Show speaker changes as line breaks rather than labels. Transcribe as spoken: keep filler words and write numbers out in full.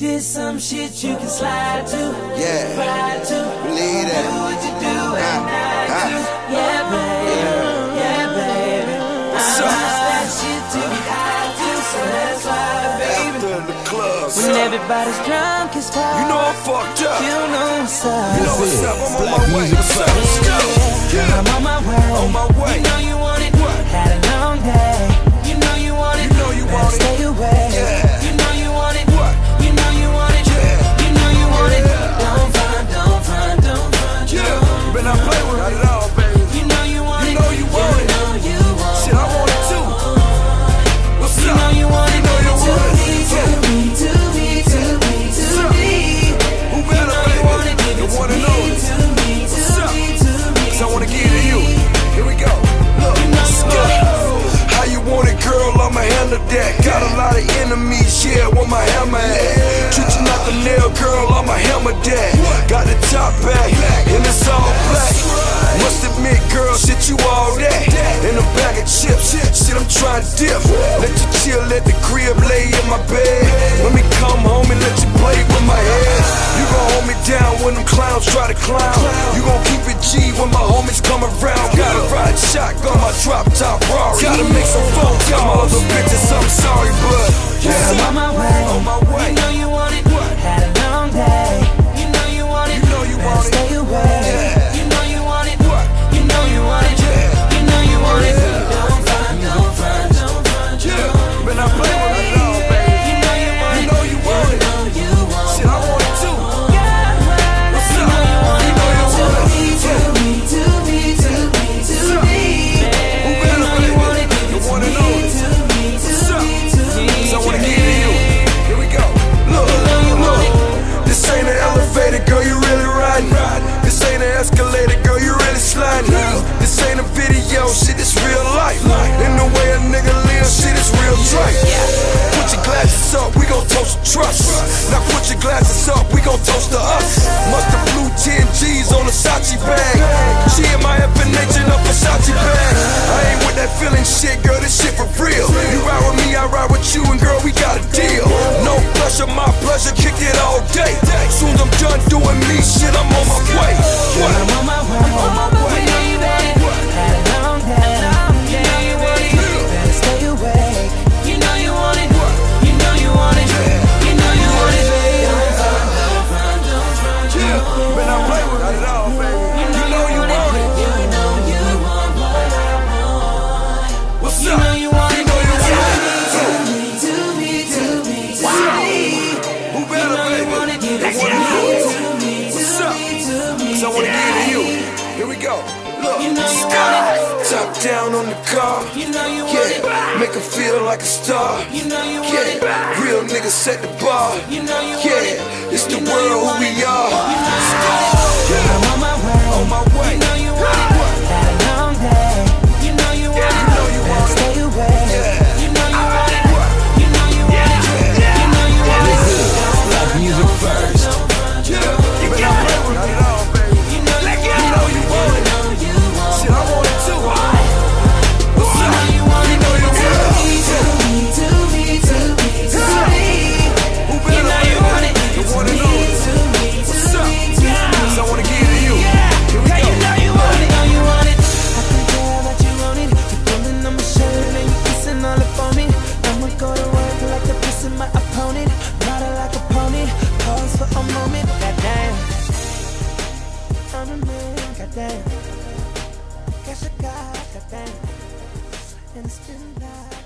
Did some shit you can slide to,
yeah,
ride to,
believe that.
do what you do at
ah,
night
ah.
too. Yeah, baby, yeah, yeah baby.
What's
I
up?
miss that shit to be high to, so that's why, baby.
After the club,
When
son.
everybody's drunk as fuck,
You know I'm fucked up.
you know what's up.
You know what's up. I'm on
Black
my way.
music
What's up? Let's go. Yeah.
I'm on my way.
On my way.
You know you want it.
What?
Had a long day. You know you want it.
You know you want it.
Stay away.
Yeah.
You know you want it.
What?
You know you want it.
Yeah.
You know you want it.
Yeah.
Don't front, don't front, don't front.
Yeah.
don't
You better not play with it at all, baby.
You know you want
You
it.
know you want it.
You know you want it.
Shit, I want it too. What's
You
up?
know you want it.
You know you
To
want
me,
it.
to me, to me, to me, to
What's up?
me.
Who
You
better,
know you want it.
baby?
Give
The
it to
one and
me,
only.
to me, to
What's up?
me, to me.
So I wanna give it to you. Here we go. Look,
You know you want it.
how you want it, girl? I'ma handle that. Got a lot of enemies, yeah, where my hammer at? Treat you like a nail, girl, I'ma hammer that. Got the top back, and it's all black. Must admit, girl, shit, you all that. In a bag of chips, shit, I'm trying to dip. Let you chill at the crib, lay in my bed. Let me come home and let you play with my head. You gon' hold me down when them clowns try to clown. You gon' keep it G when my homies come around. Gotta ride shotgun my drop top Rari. Gotta make some phone calls. My other bitches, I'm sorry, but
Yeah, I'm on my way.
On my way.
You know you want it.
What?
Had a long day. You know you want it.
You know you want it.
Stay away.
Yeah.
You know you want it.
What?
You know you want it.
Yeah.
You know you want it.
Yeah.
Don't front, don't front, don't front.
Yeah, you better not play with it at all, baby.
You know you want
You
it.
know you want it.
You know you want it.
Shit, I want it too. What's
You
up?
know you want
You
it.
know you
To
want it.
me, to me, to me, to me, to me.
Who
You
better,
know you
baby?
want it.
The
Give it
one
to
and
me,
only.
to me,
What's
to
up?
me, to me,
So I wanna
to
give it to you. Here we go. Look, look. This ain't an elevator, girl, you really riding. This ain't an escalator, girl, you really sliding. This ain't a video, shit, it's real life. In the way a nigga live, shit, it's real trite. Put your glasses up, we gon' toast to trust. Now put your glasses up, we gon' toast to us. Must have blew ten G's on a Sachi bag. She in my effing nature, a Versace bag. I ain't with that feeling shit, girl, this shit for real. You ride with me, I ride with you, and girl, we got a deal. No pressure, my pleasure, kick it all day. Soon as I'm done doing me, shit, I'm on my way. What?
I'm on my way.
On my way.
Baby. Had a long day. You know you want it. Better stay awake. You know you want it. You know you want it. You know you want it. Don't front, don't front, don't front.
Yeah, you better not play with it at all, baby. You know you want it.
You know you want what I want.
What's
You
up?
know you want it.
You know you want it.
To me, to me, to me, to me.
Who
You
better,
know you want
baby?
it. Give
The
it
one
to
and only.
me, to me,
What's
to
up?
me, to me.
So I wanna give it to you. Here we go. Look,
You know you
Sky.
want it.
Top down on the car.
You know you want it.
Yeah, make her feel like a star.
You know you want it.
Yeah, real niggas set the bar.
You know you want it.
Yeah, it's the
You know
world
you
who
want
we
it.
are.
You know you
Sky.
want it.
Yeah,
I'm on my way.
on my way.
You know you want it. Had a long day. You know you want it.
You know you want it.
Stay away.
Yeah.
You know you want it. You know you want it. You know you want it.
Black music first.
Yeah, you better not play with it at all, baby.
You know you want it.
You know you want it.
You know you want
Shit, I want it too. What's
You
up?
know you want
You
it.
know you
To
want
me,
it.
to me, to me, to me, to me.
Who
You
better,
know you
baby?
want it.
The one
To
and
me,
only.
to me,
What's
to
up?
me, to me.
So I wanna give it to you. Here we
Yeah,
go.
you know you want it. Know you want it. I can tell that you want it. You're pulling on my shirt and you're kissing all up on it. I'ma go to work like a piss in my opponent. Ride it like a pony. Pause for a moment. Goddamn. I'm a man. Goddamn. Guess I got goddamn. And it's been like.